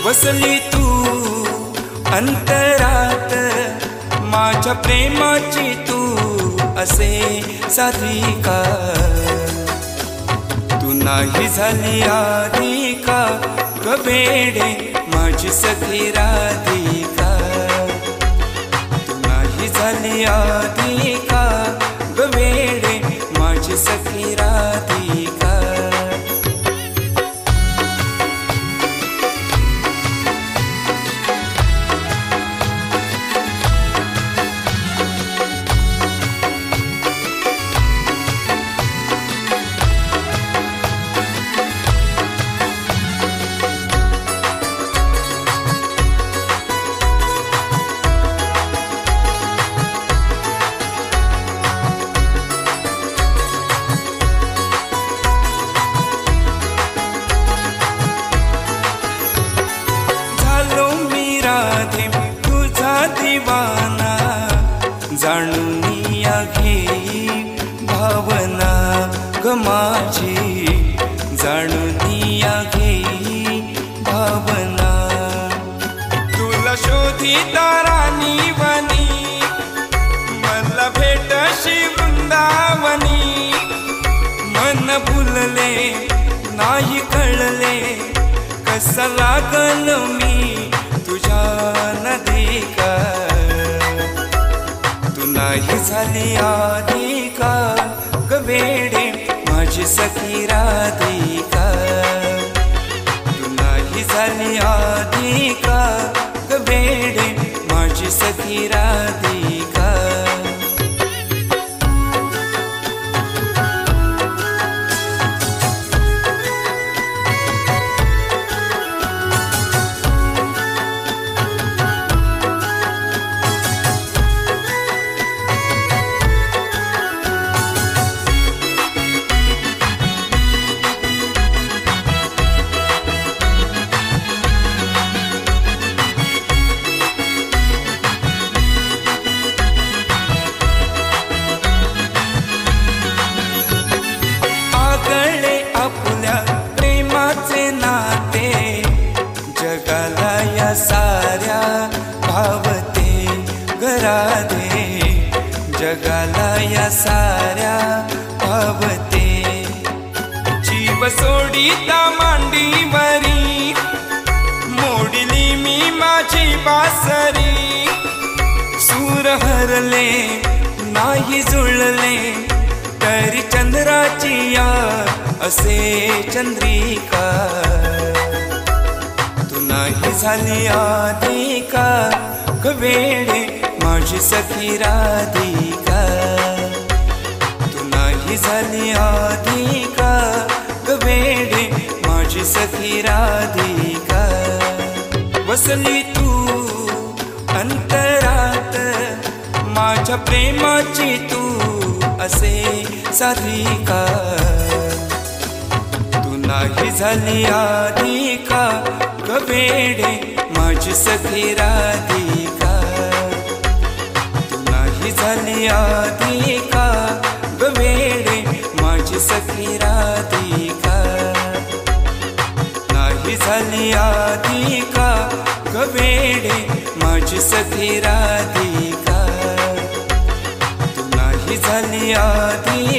बसली तू अंतरात, माझ्या प्रेमाची तू असे साधी का? तू नाही झाली आधी का ग वेडे माझी सखी राधिका? तू नाही झाली आधी का ग वेडे माझी सखी राधिका? तुझा दिवाना जाणून या घेई भावना ग माझी, जाणून या घेई भावना. तुला शोधिता राणी वनी, मला भेटशी वृंदावनी. मन भुलले नाही कळले कसा लागल मी तुझ्या नदी का? तू नाही झाली आधी का ग वेडे माझी सखी राधिका? तू नाही झाली आधी का ग वेडे माझी सखी राधिका? आपल्या प्रेमाचे नाते जगाला या साऱ्या भावते घरादे, जगाला या साऱ्या भावते. जीव सोडिता मांडीवरी, मोडली मी माझी बासरी. सूर हरले नाही जुळले तरी चंद्राची या असे चंद्रिका. तू नाही झाली आधी का ग वेडे माझी सखी राधिका? तू नाही झाली आधी का ग वेडे माझी सखी राधिका? बसली तू अंतरात, माझ्या प्रेमाची तू असे साधी का? तू नाही झाली आधी का ग वेडे माझी सखी राधिका? तू नाही झाली आधी का ग वेडे माझी सखी राधिका? नाही झाली आधी का ग वेडे माझी सखी राधिका? झाली आधी